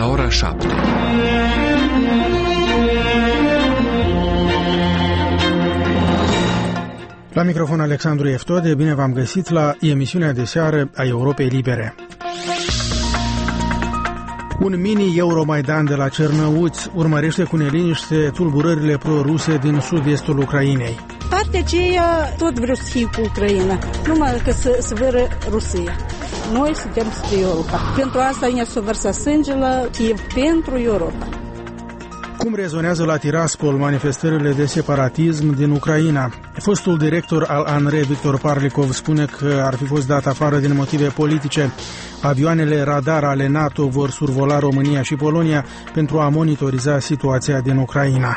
la ora 7. La microfon Alexandru Eftode, bine v-am găsit la emisiunea de seară a Europei Libere. Un mini-Euromaidan de la Cernăuți urmărește cu neliniște tulburările pro-ruse din sud-estul Ucrainei. Partea aceea tot vreau să fie cu Ucraina, numai că să vără Rusia. Noi suntem spre Europa. Pentru asta ne s-a vărsat sângele Kiev pentru Europa. Cum rezonează la Tiraspol manifestările de separatism din Ucraina? Fostul director al ANRE, Victor Parlikov, spune că ar fi fost dat afară din motive politice. Avioanele radar ale NATO vor survola România și Polonia pentru a monitoriza situația din Ucraina.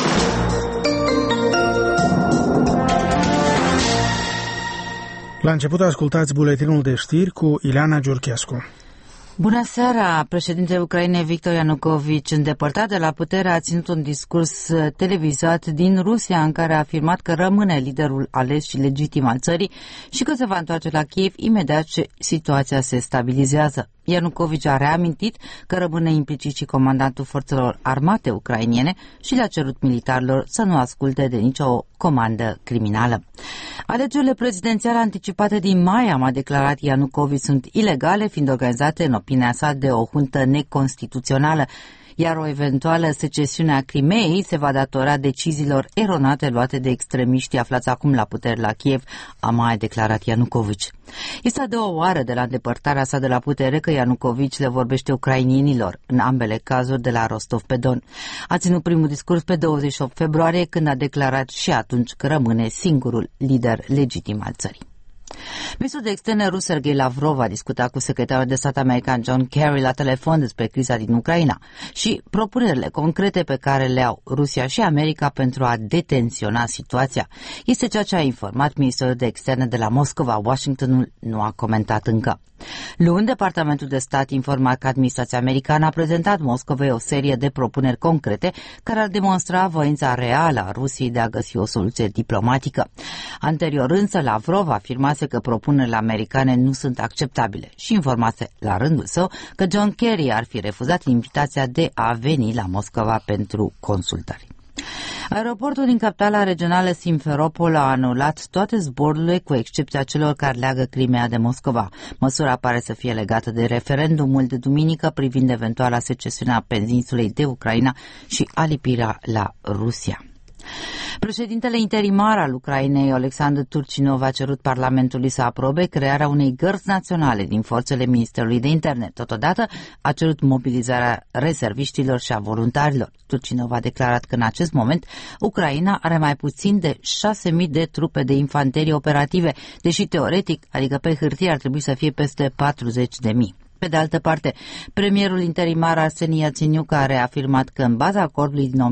La început ascultați buletinul de știri cu Ileana Giurchescu. Bună seara! Președintele Ucrainei Viktor Ianukovici, îndepărtat de la putere, a ținut un discurs televizat din Rusia în care a afirmat că rămâne liderul ales și legitim al țării și că se va întoarce la Kiev imediat ce situația se stabilizează. Ianukovici a reamintit că rămâne implicit și comandantul forțelor armate ucrainiene și le-a cerut militarilor să nu asculte de nicio comandă criminală. Alegerile prezidențiale anticipate din mai, a declarat Ianukovici, sunt ilegale, fiind organizate, în opinia sa, de o juntă neconstituțională, iar o eventuală secesiune a Crimeei se va datora deciziilor eronate luate de extremiștii aflați acum la putere la Kiev, a mai declarat Ianukovici. Este a doua oară de la îndepărtarea sa de la putere că Ianukovici le vorbește ucrainienilor, în ambele cazuri de la Rostov-pe-Don. A ținut primul discurs pe 28 februarie, când a declarat și atunci că rămâne singurul lider legitim al țării. Ministrul de externe rus Sergei Lavrov a discutat cu secretarul de stat american John Kerry la telefon despre criza din Ucraina și propunerile concrete pe care le au Rusia și America pentru a detensiona situația. Este ceea ce a informat ministrul de externe de la Moscova. Washingtonul nu a comentat încă. Luni, Departamentul de Stat informa că administrația americană a prezentat Moscovei o serie de propuneri concrete care ar demonstra voința reală a Rusiei de a găsi o soluție diplomatică. Anterior însă, Lavrov afirmase că propunerile americane nu sunt acceptabile și informase la rândul său că John Kerry ar fi refuzat invitația de a veni la Moscova pentru consultări. Aeroportul din capitala regională Simferopol a anulat toate zborurile, cu excepția celor care leagă Crimea de Moscova. Măsura pare să fie legată de referendumul de duminică privind eventuala secesiune a peninsulei de Ucraina și alipirea la Rusia. Președintele interimar al Ucrainei, Oleksandr Turchinov, a cerut Parlamentului să aprobe crearea unei gărzi naționale din forțele Ministerului de Interne. Totodată a cerut mobilizarea rezerviștilor și a voluntarilor. Turchinov a declarat că în acest moment Ucraina are mai puțin de 6.000 de trupe de infanterie operative, deși teoretic, adică pe hârtie, ar trebui să fie peste 40.000. Pe de altă parte, premierul interimar Arseni Iatsenyuc a reafirmat că în baza acordului din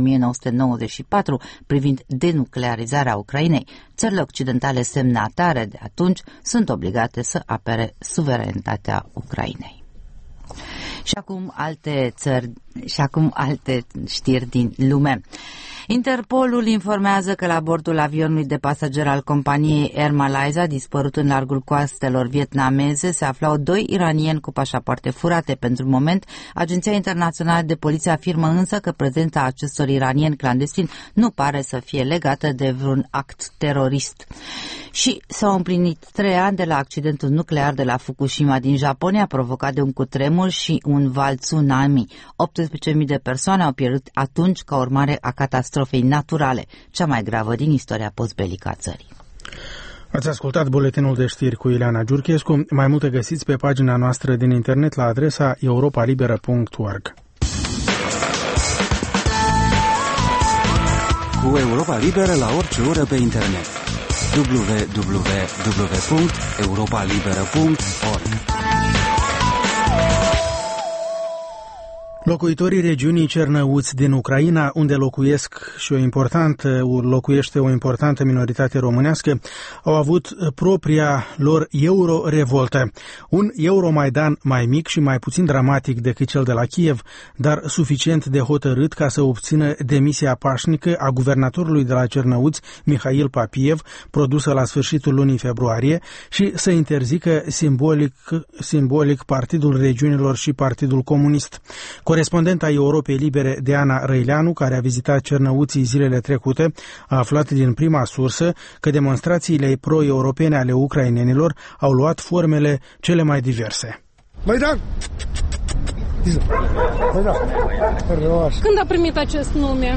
1994 privind denuclearizarea Ucrainei, țările occidentale semnatare de atunci sunt obligate să apere suveranitatea Ucrainei. Și acum alte știri din lume. Interpolul informează că la bordul avionului de pasageri al companiei Air Malaysia, dispărut în largul coastelor vietnameze, se aflau 2 iranieni cu pașapoarte furate. Pentru moment, Agenția Internațională de Poliție afirmă însă că prezența acestor iranieni clandestini nu pare să fie legată de vreun act terorist. Și s-au împlinit 3 ani de la accidentul nuclear de la Fukushima din Japonia, provocat de un cutremur și un val tsunami. 18.000 de persoane au pierdut atunci ca urmare a catastrofei naturale, cea mai gravă din istoria postbelică a țării. Ați ascultat buletinul de știri cu Ileana Giurchescu. Mai multe găsiți pe pagina noastră din internet la adresa europalibera.org. Cu Europa Liberă la orice oră pe internet. www.europalibera.org. Locuitorii regiunii Cernăuți din Ucraina, unde locuiește o importantă minoritate românească, au avut propria lor euro-revoltă. Un Euromaidan mai mic și mai puțin dramatic decât cel de la Kiev, dar suficient de hotărât ca să obțină demisia pașnică a guvernatorului de la Cernăuți, Mihail Papiev, produsă la sfârșitul lunii februarie, și să interzică simbolic Partidul Regiunilor și Partidul Comunist. Corespondenta Europei Libere Deana Răileanu, care a vizitat Cernăuții zilele trecute, a aflat din prima sursă că demonstrațiile pro-europene ale ucrainenilor au luat formele cele mai diverse. Maidan! Când a primit acest nume?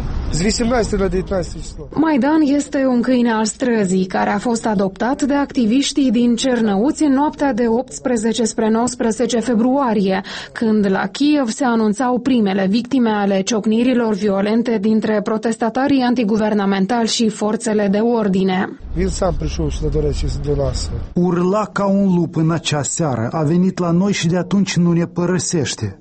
Maidan este un câine al străzii care a fost adoptat de activiștii din Cernăuți în noaptea de 18 spre 19 februarie, când la Kiev se anunțau primele victime ale ciocnirilor violente dintre protestatarii antiguvernamentali și forțele de ordine. Urla ca un lup în acea seară, a venit la noi și de atunci nu ne părăsește.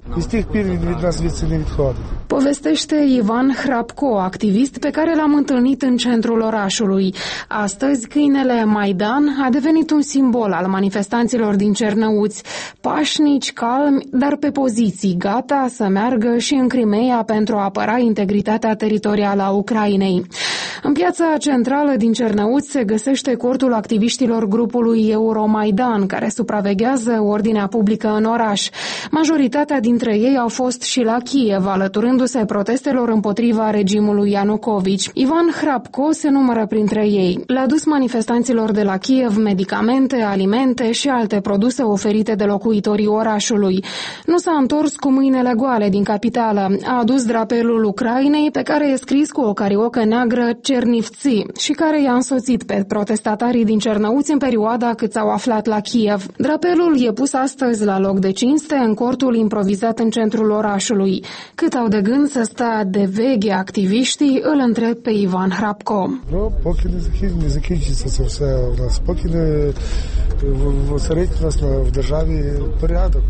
Povestește Ivan Hrapko, activist pe care l-am întâlnit în centrul orașului. Astăzi, câinele Maidan a devenit un simbol al manifestanților din Cernăuți, pașnici, calmi, dar pe poziții, gata să meargă și în Crimea pentru a apăra integritatea teritorială a Ucrainei. În piața centrală din Cernăuți se găsește cortul activiștilor grupului Euromaidan, care supraveghează ordinea publică în oraș. Majoritatea dintre ei au fost și la Kiev, alăturându-se protestelor împotriva regimului Ianucovici. Ivan Hrapko se numără printre ei. Le-a dus manifestanților de la Kiev medicamente, alimente și alte produse oferite de locuitorii orașului. Nu s-a întors cu mâinile goale din capitală. A adus drapelul Ucrainei, pe care e scris cu o cariocă neagră Cernivtsi și care i-a însoțit pe protestatarii din Cernăuți în perioada cât s-au aflat la Kiev. Drapelul e pus astăzi la loc de cinste în cortul improvizat în centrul orașului. Cât au de gând să stea de veche activiștii, îl întreb pe Ivan Hrapko. Поки не закінчиться це все у нас, поки не царить у нас в державі порядок.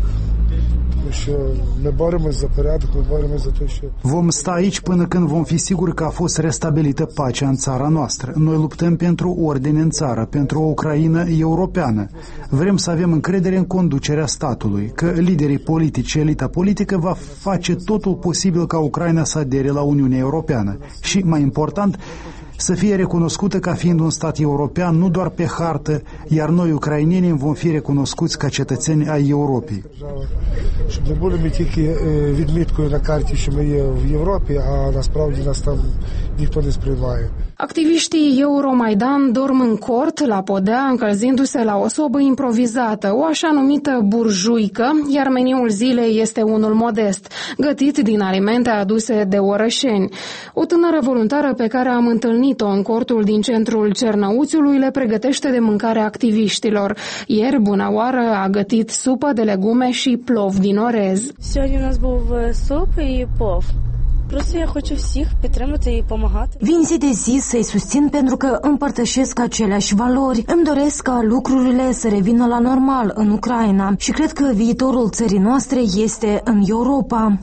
Vom sta aici până când vom fi siguri că a fost restabilită pacea în țara noastră. Noi luptăm pentru ordine în țară, pentru o Ucraină europeană. Vrem să avem încredere în conducerea statului, că liderii politici, elita politică va face totul posibil ca Ucraina să adere la Uniunea Europeană. Și, mai important, să fie recunoscută ca fiind un stat european, nu doar pe hartă, iar noi, ucrainenii, vom fi recunoscuți ca cetățeni ai Europei. Щоб не були ми тільки відміткою на карті, що ми є в Європі, а насправді нас там ніхто не сприймає. Activiștii Euromaidan dorm în cort, la podea, încălzindu-se la o sobă improvizată, o așa numită burjuică, iar meniul zilei este unul modest, gătit din alimente aduse de orășeni. O tânără voluntară pe care am întâlnit-o în cortul din centrul Cernăuțiului le pregătește de mâncare activiștilor. Ieri, bună oară, a gătit supă de legume și plov din orez. Сьогодні у нас був суп і плов. Просто я хочу всіх підтримати і допомагати. Vin zi de zi să-i susțin pentru că împărtășesc aceleași valori. Îmi doresc ca lucrurile să revină la normal în Ucraina și cred că viitorul țării noastre este în Europa.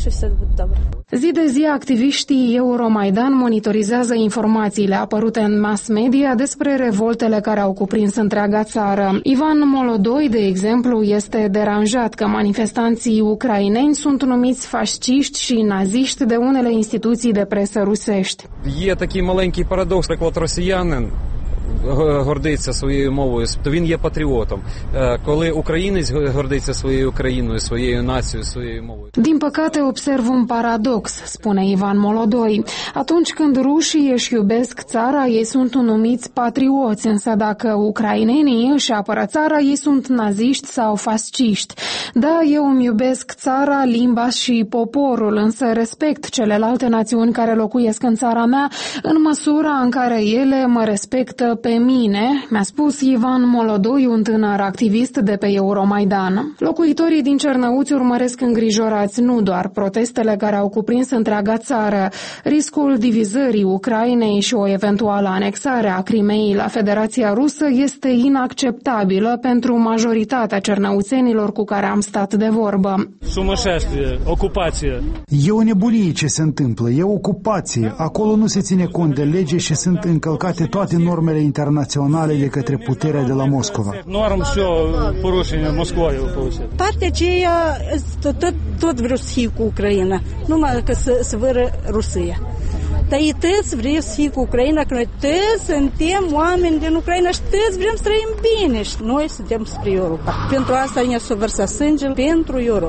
Zi de zi, activiștii Euromaidan monitorizează informațiile apărute în mass media despre revoltele care au cuprins întreaga țară. Ivan Molodoi, de exemplu, este deranjat că manifestanții ucraineni sunt numiți fasciști și naziști de unele instituții de presă rusești. Є такий маленький парадокс, як от росіянин гордиться своєю мовою, то він є патріотом. Коли українець гордиться своєю країною, своєю нацією, своєю mовою. Din păcate, observ un paradox, spune Ivan Molodoi. Atunci când rușii își iubesc țara, ei sunt numiți patrioți, însă dacă ucrainenii își apără țara, ei sunt naziști sau fasciști. Da, eu îmi iubesc țara, limba și poporul, însă respect celelalte națiuni care locuiesc în țara mea în măsura în care ele mă respectă pe mine, mi-a spus Ivan Molodoi, un tânăr activist de pe Euromaidan. Locuitorii din Cernăuți urmăresc îngrijorați nu doar protestele care au cuprins întreaga țară, riscul divizării Ucrainei și o eventuală anexare a Crimeei la Federația Rusă este inacceptabilă pentru majoritatea cernăuțenilor cu care am stat de vorbă. Sumășește, ocupație. E o nebunie ce se întâmplă, e ocupație. Acolo nu se ține cont de lege și sunt încălcate toate normele internaționale de către puterea de la Moscova. Norm și porușenie Moscovei. Partea aceea tot vreau să fie cu Ucraina, numai că să vără Rusia. Dar ei toți vreau să fie cu Ucraina, că noi toți suntem oameni din Ucraina și toți vrem să trăim bine și noi suntem spre Europa. Pentru asta ne-a vărsat sângele pentru Europa.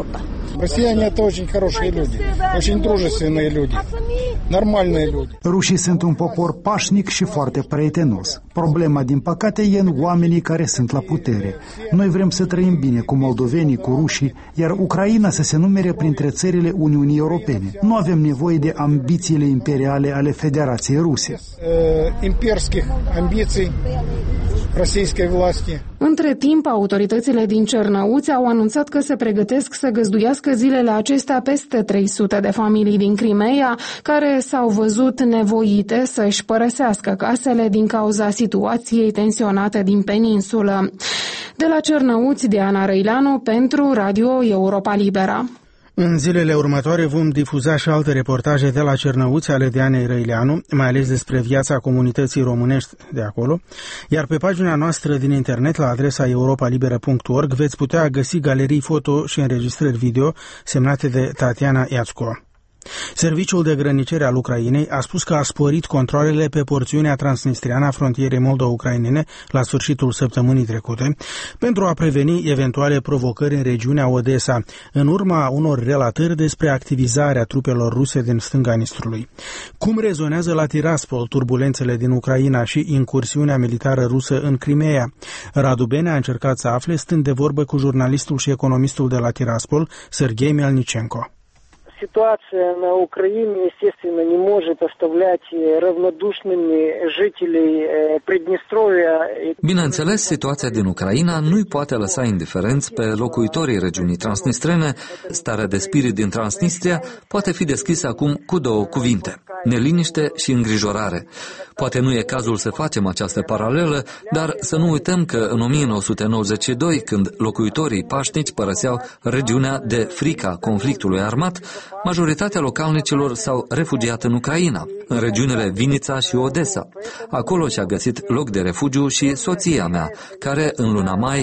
Россияне это очень хорошие люди, очень дружественные люди, нормальные люди. Rușii sunt un popor pașnic și foarte prietenos. Problema, din păcate, e în oamenii care sunt la putere. Noi vrem să trăim bine cu moldovenii, cu rușii, iar Ucraina să se numere printre țările Uniunii Europene. Nu avem nevoie de ambițiile imperiale ale Federației Ruse. Imperskih ambiții российской власти. Între timp, autoritățile din Cernăuți au anunțat că se pregătesc să găzduiască zilele acestea peste 300 de familii din Crimeea, care s-au văzut nevoite să-și părăsească casele din cauza situației tensionate din peninsulă. De la Cernăuți, Diana Răileanu pentru Radio Europa Libera. În zilele următoare vom difuza și alte reportaje de la Cernăuți ale Dianei Răileanu, mai ales despre viața comunității românești de acolo, iar pe pagina noastră din internet, la adresa europalibera.org, veți putea găsi galerii foto și înregistrări video semnate de Tatiana Iațco. Serviciul de grănicere al Ucrainei a spus că a sporit controalele pe porțiunea transnistriană a frontierei moldo-ucrainene la sfârșitul săptămânii trecute, pentru a preveni eventuale provocări în regiunea Odessa, în urma unor relatări despre activizarea trupelor ruse din stânga Nistrului. Cum rezonează la Tiraspol turbulențele din Ucraina și incursiunea militară rusă în Crimeea? Radu Bene a încercat să afle, stând de vorbă cu jurnalistul și economistul de la Tiraspol, Serghei Melnichenko. Ситуация на Украине, естественно, не может оставлять равнодушными жителей Приднестровья. Bineînțeles, situația din Ucraina nu îi poate lăsa indiferenți pe locuitorii regiunii transnistrene. Starea de spirit din Transnistria poate fi descrisă acum cu două cuvinte: neliniște și îngrijorare. Poate nu e cazul să facem această paralelă, dar să nu uităm că în 1992, când locuitorii pașnici părăseau regiunea de frica conflictului armat, majoritatea localnicilor s-au refugiat în Ucraina, în regiunile Vinița și Odessa. Acolo și-a găsit loc de refugiu și soția mea, care în luna mai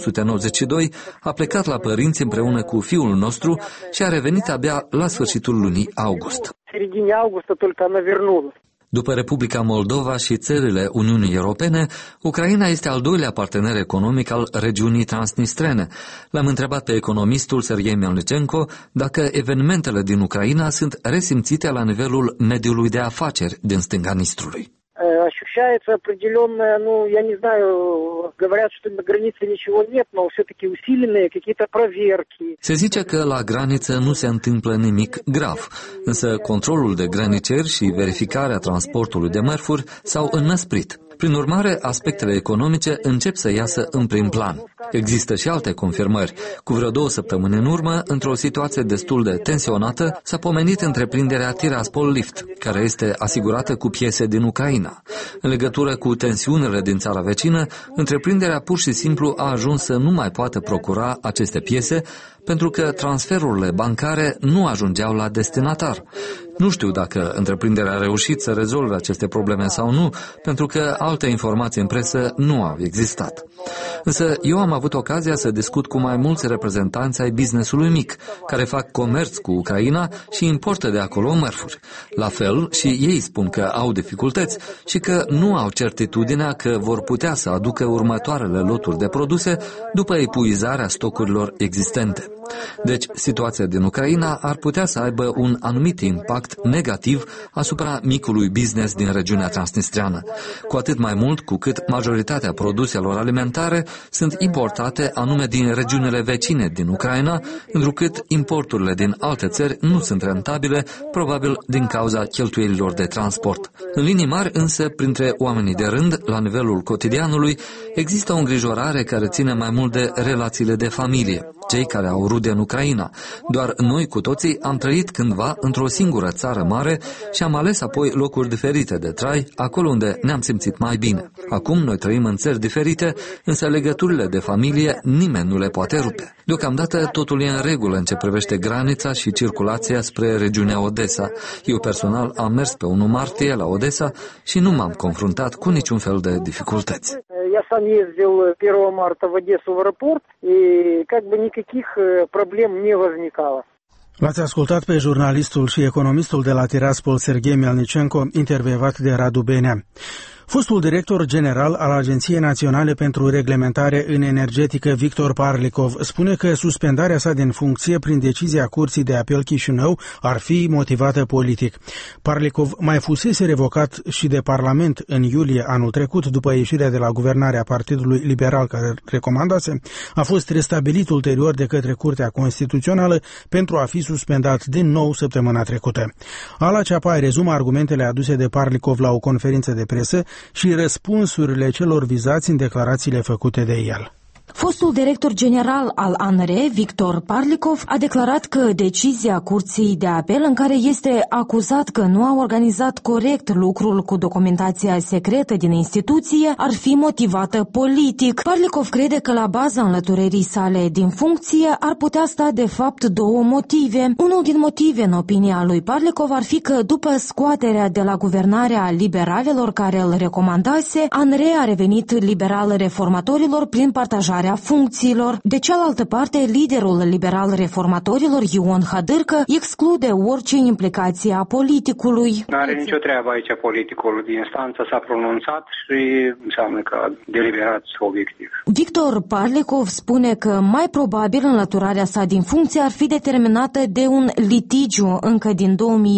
1992 a plecat la părinți împreună cu fiul nostru și a revenit abia la sfârșitul lunii august. După Republica Moldova și țările Uniunii Europene, Ucraina este al doilea partener economic al regiunii transnistrene. L-am întrebat pe economistul Serghei Melnichenko dacă evenimentele din Ucraina sunt resimțite la nivelul mediului de afaceri din stânga Nistrului. Ощущается определенное, я не знаю, говорят, что на границе ничего нет, но все-таки усиленные какие-то проверки. Se zice că la graniță nu se întâmplă nimic grav, însă controlul de grăniceri și verificarea transportului de mărfuri s-au înnăsprit. Prin urmare, aspectele economice încep să iasă în prim plan. Există și alte confirmări. Cu vreo 2 săptămâni în urmă, într-o situație destul de tensionată, s-a pomenit întreprinderea Tiraspol Lift, care este asigurată cu piese din Ucraina. În legătură cu tensiunile din țara vecină, întreprinderea pur și simplu a ajuns să nu mai poată procura aceste piese, pentru că transferurile bancare nu ajungeau la destinatar. Nu știu dacă întreprinderea a reușit să rezolve aceste probleme sau nu, pentru că alte informații în presă nu au existat. Însă eu am avut ocazia să discut cu mai mulți reprezentanți ai business-ului mic, care fac comerț cu Ucraina și importă de acolo mărfuri. La fel și ei spun că au dificultăți și că nu au certitudinea că vor putea să aducă următoarele loturi de produse după epuizarea stocurilor existente. Deci, situația din Ucraina ar putea să aibă un anumit impact negativ asupra micului business din regiunea transnistriană, cu atât mai mult cu cât majoritatea produselor alimentare sunt importate anume din regiunile vecine din Ucraina, întrucât importurile din alte țări nu sunt rentabile, probabil din cauza cheltuielilor de transport. În linii mari, însă, printre oamenii de rând, la nivelul cotidianului, există o îngrijorare care ține mai mult de relațiile de familie. Cei care au rude în Ucraina. Doar noi cu toții am trăit cândva într-o singură țară mare și am ales apoi locuri diferite de trai, acolo unde ne-am simțit mai bine. Acum noi trăim în țări diferite, însă legăturile de familie nimeni nu le poate rupe. Deocamdată totul e în regulă în ce privește granița și circulația spre regiunea Odessa. Eu personal am mers pe 1 martie la Odessa și nu m-am confruntat cu niciun fel de dificultăți. Я сам ездил 1 марта в Одессу в аэропорт, и как бы никаких проблем не возникало. L-ați ascultat pe jurnalistul și economistul de la Tiraspol, Serghei Melnichenko, intervievat de Radu Benea. Fostul director general al Agenției Naționale pentru Reglementare în Energetică, Victor Parlikov, spune că suspendarea sa din funcție prin decizia Curții de Apel Chișinău ar fi motivată politic. Parlikov mai fusese revocat și de Parlament în iulie anul trecut, după ieșirea de la guvernarea Partidului Liberal care recomandase, a fost restabilit ulterior de către Curtea Constituțională pentru a fi suspendat din nou săptămâna trecută. Ala Ceapai rezumă argumentele aduse de Parlikov la o conferință de presă și răspunsurile celor vizați în declarațiile făcute de el. Fostul director general al ANRE, Victor Parlikov, a declarat că decizia Curții de Apel în care este acuzat că nu a organizat corect lucrul cu documentația secretă din instituție ar fi motivată politic. Parlikov crede că la baza înlăturării sale din funcție ar putea sta de fapt două motive. Unul din motive, în opinia lui Parlikov, ar fi că după scoaterea de la guvernarea liberalilor care îl recomandase, ANRE a revenit liberal reformatorilor prin partajarea funcțiilor. De cealaltă parte, liderul liberal reformatorilor, Ion Hadârcă, exclude orice implicație a politicului. Nu are nicio treabă aici politicul. Instanța s-a pronunțat și înseamnă că a deliberat obiectiv. Victor Parlikov spune că mai probabil înlăturarea sa din funcție ar fi determinată de un litigiu încă din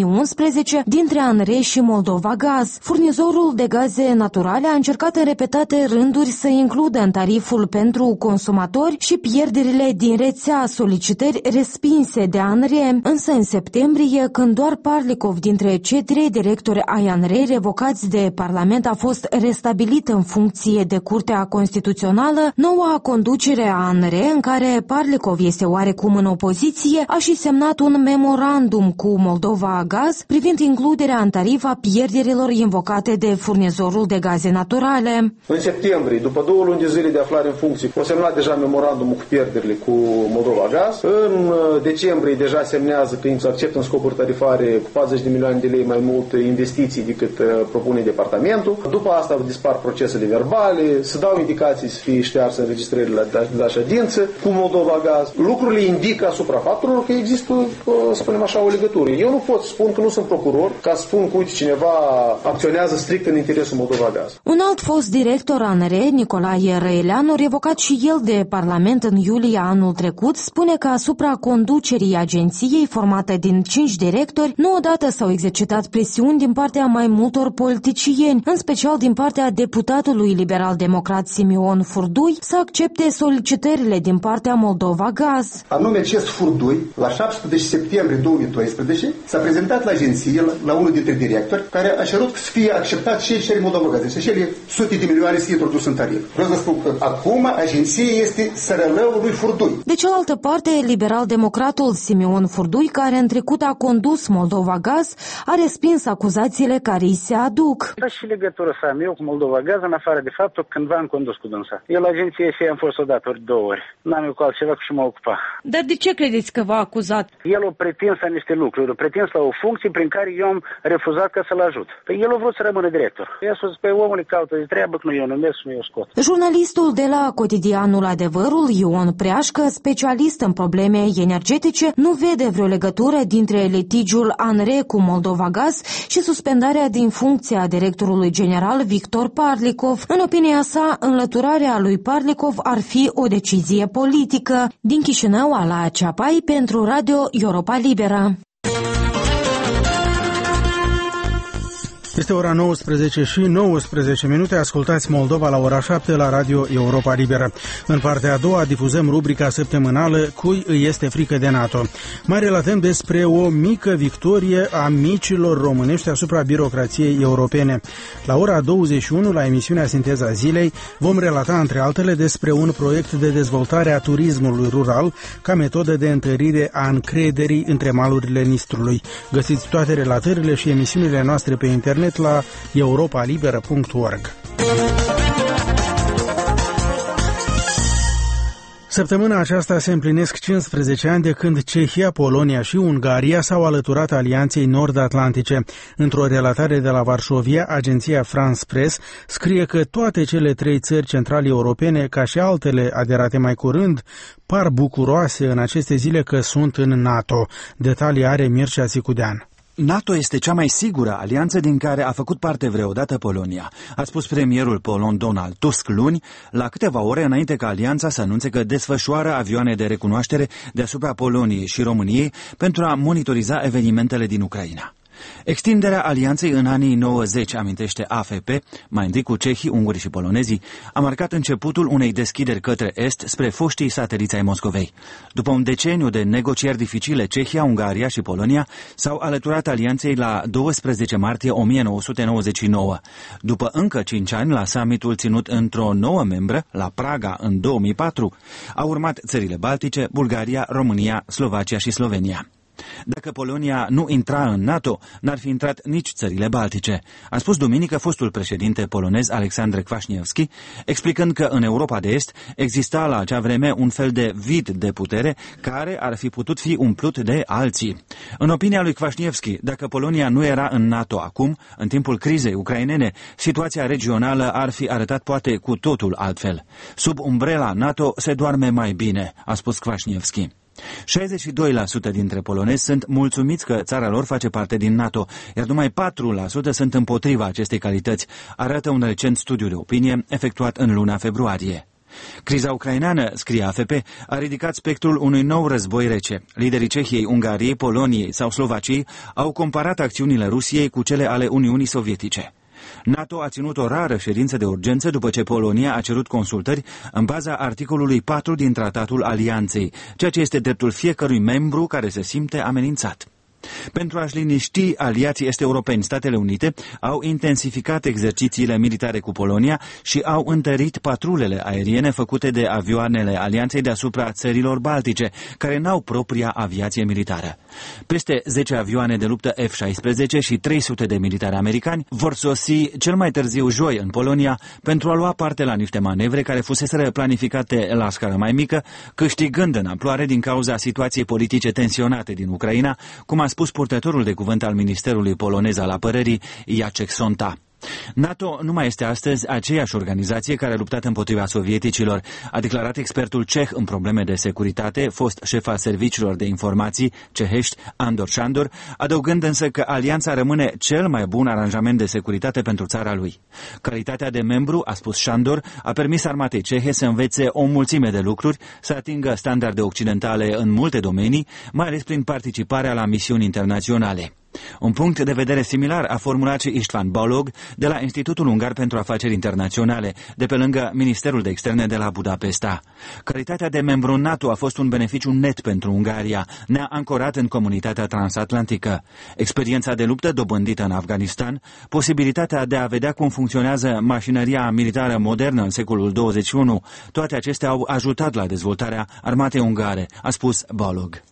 2011 dintre ANRE și Moldova Gaz. Furnizorul de gaze naturale a încercat în repetate rânduri să includă în tariful pentru consumatori și pierderile din rețea, solicitări respinse de ANRE. Însă în septembrie, când doar Parlikov dintre cei 3 directori ai ANRE revocați de Parlament a fost restabilit în funcție de Curtea Constituțională, noua conducere a ANRE, în care Parlikov este oarecum în opoziție, a și semnat un memorandum cu Moldova Gaz privind includerea în tarif a pierderilor invocate de furnizorul de gaze naturale. În septembrie, după 2 luni de zile de aflare în funcție, o semnat deja memorandumul cu pierderile cu Moldova Gaz. În decembrie deja semnează că acceptă în scopuri tarifare cu 40 de milioane de lei mai mult investiții decât propune departamentul. După asta dispar procesele verbale, se dau indicații să fie ștearse înregistrările la ședință cu Moldova Gaz. Lucrurile indică asupra faptului că există, spunem așa, o legătură. Eu nu pot spun că nu sunt procuror ca să spun că, uite, cineva acționează strict în interesul Moldova Gaz. Un alt fost director ANRE, Nicolae Răileanu, revocat și el de Parlament în iulie anul trecut, spune că asupra conducerii agenției formată din 5 directori, nu odată s-au exercitat presiuni din partea mai multor politicieni, în special din partea deputatului liberal-democrat Simeon Furdui, să accepte solicitările din partea Moldova Gaz. Anume acest Furdui, la 17 septembrie 2012, s-a prezentat la agenție, la unul dintre directori, care a cerut să fie acceptat și cele Moldova Gaz, și cele sute de milioane să fie introdus în tarif. Vreau să spun că acum agenția este sărălăul lui Furdui. De cealaltă parte, liberal-democratul Simeon Furdui, care în trecut a condus Moldova Gaz, a respins acuzațiile care îi se aduc. Da, și legătură să am eu cu Moldova Gaz, în afară de faptul că cândva am condus cu dânsa. Eu la agenție și am fost odată, ori 2 ori. N-am eu cu altceva că și mă ocupa. Dar de ce credeți că v-a acuzat? El a pretins la niște lucruri, a pretins la o funcție prin care eu am refuzat ca să-l ajut. Păi el a vrut să rămână director. Eu a spus, pe omul caută de treabă, că nu eu numesc, nu eu scot. Jurnalistul de la cotidianul Adevărul, Ion Preașcă, specialist în probleme energetice, nu vede vreo legătură dintre litigiul ANRE cu Moldova Gaz și suspendarea din funcția directorului general Victor Parlikov. În opinia sa, înlăturarea lui Parlikov ar fi o decizie politică. Din Chișinău, Ala Ceapai, pentru Radio Europa Liberă. Este ora 19 și 19 minute. Ascultați Moldova la ora 7 la Radio Europa Liberă. În partea a doua difuzăm rubrica săptămânală Cui îi este frică de NATO. Mai relatăm despre o mică victorie a micilor românești asupra birocrației europene. La ora 21, la emisiunea Sinteza Zilei, vom relata între altele despre un proiect de dezvoltare a turismului rural ca metodă de întărire a încrederii între malurile Nistrului. Găsiți toate relatările și emisiunile noastre pe internet la europalibera.org. Săptămâna aceasta se împlinesc 15 ani de când Cehia, Polonia și Ungaria s-au alăturat Alianței Nord-Atlantice. Într-o relatare de la Varșovia, agenția France Press scrie că toate cele 3 țări centrale europene, ca și altele aderate mai curând, par bucuroase în aceste zile că sunt în NATO. Detalii are Mircea Țicudean. NATO este cea mai sigură alianță din care a făcut parte vreodată Polonia, a spus premierul polon Donald Tusk luni, la câteva ore înainte ca alianța să anunțe că desfășoară avioane de recunoaștere deasupra Poloniei și României pentru a monitoriza evenimentele din Ucraina. Extinderea alianței în anii 90, amintește AFP, mai întâi cu cehii, ungurii și polonezii, a marcat începutul unei deschideri către est spre foștii sateliți ai Moscovei. După un deceniu de negocieri dificile, Cehia, Ungaria și Polonia s-au alăturat alianței la 12 martie 1999. După încă 5 ani, la summitul ținut într-o nouă membră, la Praga, în 2004, au urmat țările Baltice, Bulgaria, România, Slovacia și Slovenia. Dacă Polonia nu intra în NATO, n-ar fi intrat nici țările Baltice, a spus duminică fostul președinte polonez Alexandre Kwaśniewski, explicând că în Europa de Est exista la acea vreme un fel de vid de putere care ar fi putut fi umplut de alții. În opinia lui Kwaśniewski, dacă Polonia nu era în NATO acum, în timpul crizei ucrainene, situația regională ar fi arătat poate cu totul altfel. Sub umbrela NATO se doarme mai bine, a spus Kwaśniewski. 62% dintre polonezi sunt mulțumiți că țara lor face parte din NATO, iar numai 4% sunt împotriva acestei calități, arată un recent studiu de opinie efectuat în luna februarie. Criza ucraineană, scrie AFP, a ridicat spectrul unui nou război rece. Liderii Cehiei, Ungariei, Poloniei sau Slovaciei au comparat acțiunile Rusiei cu cele ale Uniunii Sovietice. NATO a ținut o rară ședință de urgență după ce Polonia a cerut consultări în baza articolului 4 din Tratatul Alianței, ceea ce este dreptul fiecărui membru care se simte amenințat. Pentru a-și liniști aliații est-europeni, Statele Unite au intensificat exercițiile militare cu Polonia și au întărit patrulele aeriene făcute de avioanele alianței deasupra țărilor baltice, care n-au propria aviație militară. Peste 10 avioane de luptă F-16 și 300 de militari americani vor sosi cel mai târziu joi în Polonia pentru a lua parte la niște manevre care fuseseră planificate la scară mai mică, câștigând în amploare din cauza situației politice tensionate din Ucraina, cum a spus purtătorul de cuvânt al Ministerului polonez al Apărării, Jacek Sonta. NATO nu mai este astăzi aceeași organizație care a luptat împotriva sovieticilor, a declarat expertul ceh în probleme de securitate, fost șef al serviciilor de informații cehești Andor Sandor, adăugând însă că alianța rămâne cel mai bun aranjament de securitate pentru țara lui. Calitatea de membru, a spus Sandor, a permis armatei cehe să învețe o mulțime de lucruri, să atingă standarde occidentale în multe domenii, mai ales prin participarea la misiuni internaționale. Un punct de vedere similar a formulat și István Balog de la Institutul Ungar pentru Afaceri Internaționale, de pe lângă Ministerul de Externe de la Budapesta. Calitatea de membru NATO a fost un beneficiu net pentru Ungaria, ne-a ancorat în comunitatea transatlantică. Experiența de luptă dobândită în Afganistan, posibilitatea de a vedea cum funcționează mașinăria militară modernă în secolul 21, toate acestea au ajutat la dezvoltarea armatei ungare, a spus Balog.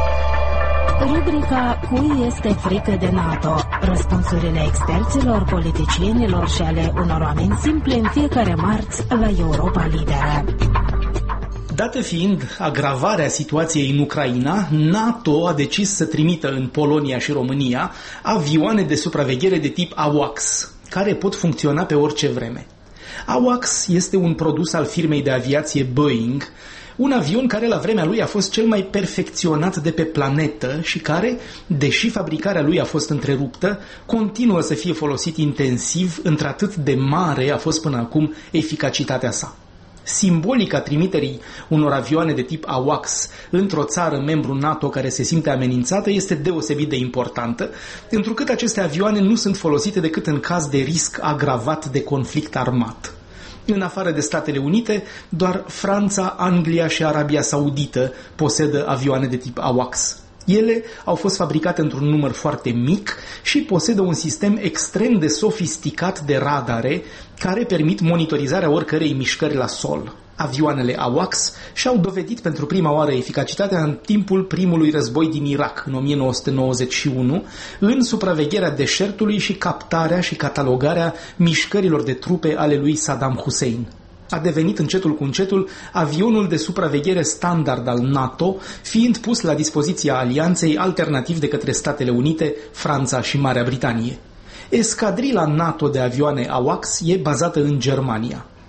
Rubrica Cui este frică de NATO? Răspunsurile experților, politicienilor și ale unor oameni simpli în fiecare marți la Europa Liberă. Dată fiind agravarea situației în Ucraina, NATO a decis să trimită în Polonia și România avioane de supraveghere de tip AWACS, care pot funcționa pe orice vreme. AWACS este un produs al firmei de aviație Boeing, un avion care la vremea lui a fost cel mai perfecționat de pe planetă și care, deși fabricarea lui a fost întreruptă, continuă să fie folosit intensiv, într-atât de mare a fost până acum eficacitatea sa. Simbolica trimiterii unor avioane de tip AWACS într-o țară membru NATO care se simte amenințată este deosebit de importantă, întrucât aceste avioane nu sunt folosite decât în caz de risc agravat de conflict armat. În afară de Statele Unite, doar Franța, Anglia și Arabia Saudită posedă avioane de tip AWACS. Ele au fost fabricate într-un număr foarte mic și posedă un sistem extrem de sofisticat de radare care permit monitorizarea oricărei mișcări la sol. Avioanele AWACS și-au dovedit pentru prima oară eficacitatea în timpul primului război din Irak, în 1991, în supravegherea deșertului și captarea și catalogarea mișcărilor de trupe ale lui Saddam Hussein. A devenit încetul cu încetul avionul de supraveghere standard al NATO, fiind pus la dispoziția alianței alternativ de către Statele Unite, Franța și Marea Britanie. Escadrila NATO de avioane AWACS e bazată în Germania.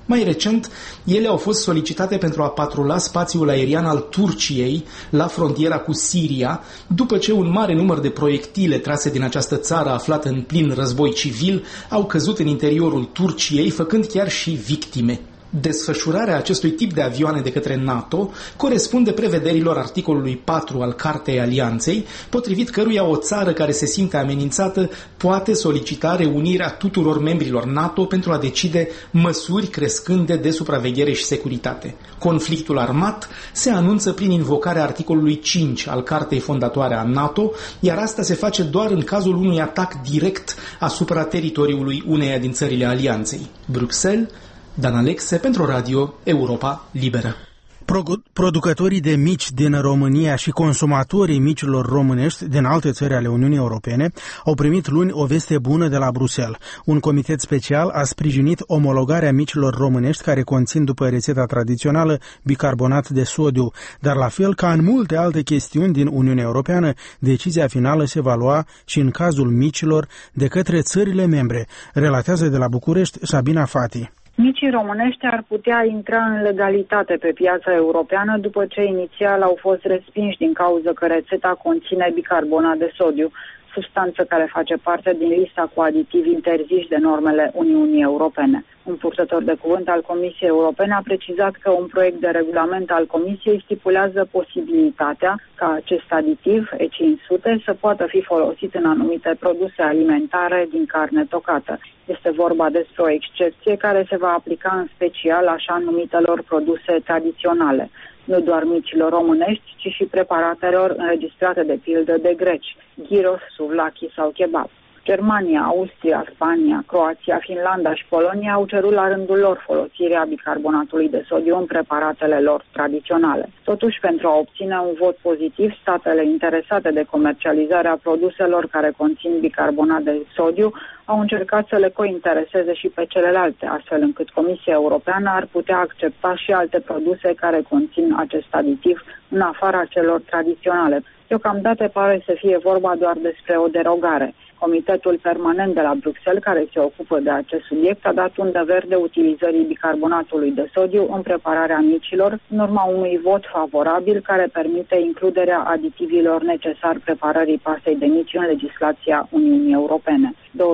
Mai recent, ele au fost solicitate pentru a patrula spațiul aerian al Turciei la frontiera cu Siria, după ce un mare număr de proiectile trase din această țară aflată în plin război civil au căzut în interiorul Turciei, făcând chiar și victime. Desfășurarea acestui tip de avioane de către NATO corespunde prevederilor articolului 4 al Cartei Alianței, potrivit căruia o țară care se simte amenințată poate solicita reunirea tuturor membrilor NATO pentru a decide măsuri crescânde de supraveghere și securitate. Conflictul armat se anunță prin invocarea articolului 5 al Cartei fondatoare a NATO, iar asta se face doar în cazul unui atac direct asupra teritoriului uneia din țările Alianței. Bruxelles, Dan Alexe pentru Radio Europa Liberă. Producătorii de mici din România și consumatorii micilor românești din alte țări ale Uniunii Europene au primit luni o veste bună de la Bruxelles. Un comitet special a sprijinit omologarea micilor românești care conțin, după rețeta tradițională, bicarbonat de sodiu, dar la fel ca în multe alte chestiuni din Uniunea Europeană, decizia finală se va lua și în cazul micilor de către țările membre, relatează de la București Sabina Fati. Micii românești ar putea intra în legalitate pe piața europeană după ce inițial au fost respinși din cauza că rețeta conține bicarbonat de sodiu, substanță care face parte din lista cu aditivi interziși de normele Uniunii Europene. Un purtător de cuvânt al Comisiei Europene a precizat că un proiect de regulament al Comisiei stipulează posibilitatea ca acest aditiv, E500, să poată fi folosit în anumite produse alimentare din carne tocată. Este vorba despre o excepție care se va aplica în special așa numitelor produse tradiționale, nu doar micilor românești, ci și preparatelor înregistrate de pildă de greci, gyros, souvlaki sau kebab. Germania, Austria, Spania, Croația, Finlanda și Polonia au cerut la rândul lor folosirea bicarbonatului de sodiu în preparatele lor tradiționale. Totuși, pentru a obține un vot pozitiv, statele interesate de comercializarea produselor care conțin bicarbonat de sodiu au încercat să le cointereseze și pe celelalte, astfel încât Comisia Europeană ar putea accepta și alte produse care conțin acest aditiv în afara celor tradiționale. Deocamdată pare să fie vorba doar despre o derogare. Comitetul permanent de la Bruxelles, care se ocupă de acest subiect, a dat undă verde utilizării bicarbonatului de sodiu în prepararea micilor, în urma unui vot favorabil care permite includerea aditivilor necesari preparării pastei de mici în legislația Uniunii Europene.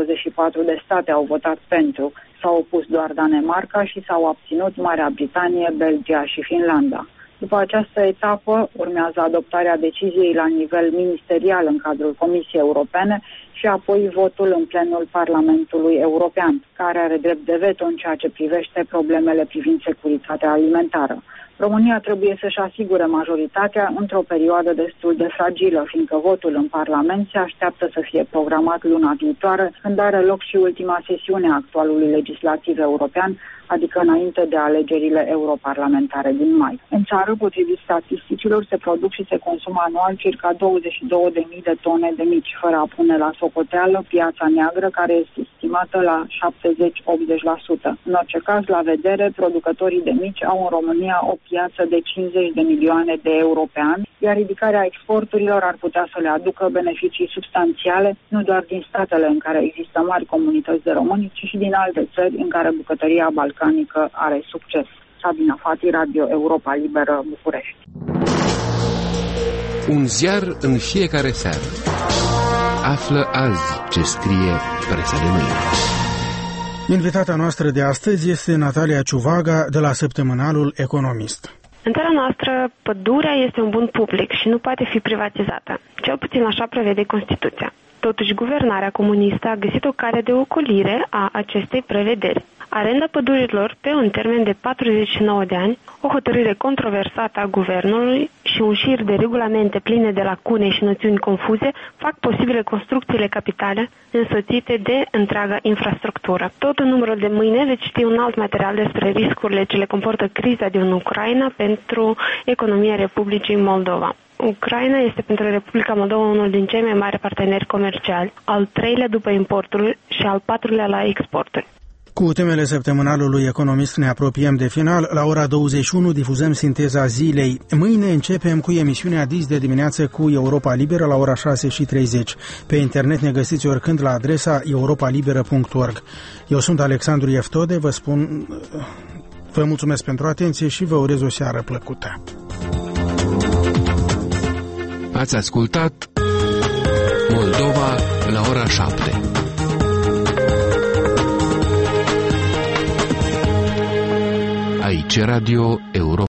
24 de state au votat pentru, s-au opus doar Danemarca și s-au abținut Marea Britanie, Belgia și Finlanda. După această etapă, urmează adoptarea deciziei la nivel ministerial în cadrul Comisiei Europene și apoi votul în plenul Parlamentului European, care are drept de veto în ceea ce privește problemele privind securitatea alimentară. România trebuie să-și asigure majoritatea într-o perioadă destul de fragilă, fiindcă votul în Parlament se așteaptă să fie programat luna viitoare, când are loc și ultima sesiune a actualului legislativ european, adică înainte de alegerile europarlamentare din mai. În țară, potrivit statisticilor, se produc și se consumă anual circa 22.000 de tone de mici, fără a pune la socoteală piața neagră, care este estimată la 70-80%. În orice caz, la vedere, producătorii de mici au în România o piață de 50 de milioane de euro pe an, iar ridicarea exporturilor ar putea să le aducă beneficii substanțiale, nu doar din statele în care există mari comunități de români, ci și din alte țări în care bucătăria balcanică are succes. Sabina Fati, Radio Europa Liberă, București. Un ziar în fiecare seară. Află azi ce scrie presa de mâine. Invitata noastră de astăzi este Natalia Ciuvaga de la săptămânalul Economist. În țara noastră, pădurea este un bun public și nu poate fi privatizată. Cel puțin așa prevede Constituția. Totuși, guvernarea comunistă a găsit o cale de ocolire a acestei prevederi. Arenda pădurilor pe un termen de 49 de ani, o hotărâre controversată a guvernului și un șir de regulamente pline de lacune și noțiuni confuze fac posibile construcțiile capitale însoțite de întreaga infrastructură. Tot în numărul de mâine veți ști un alt material despre riscurile ce le comportă criza din Ucraina pentru economia Republicii Moldova. Ucraina este pentru Republica Moldova unul din cei mai mari parteneri comerciali, al treilea după importuri și al patrulea la exporturi. Cu temele săptămânalului Economist ne apropiem de final. La ora 21 difuzăm sinteza zilei. Mâine începem cu emisiunea Dis de dimineață cu Europa Liberă la ora 6:30. Pe internet ne găsiți oricând la adresa europalibera.org. Eu sunt Alexandru Ieftode, vă spun Vă mulțumesc pentru atenție și vă urez o seară plăcută. Ați ascultat Moldova la ora 7. Aici Radio Europa.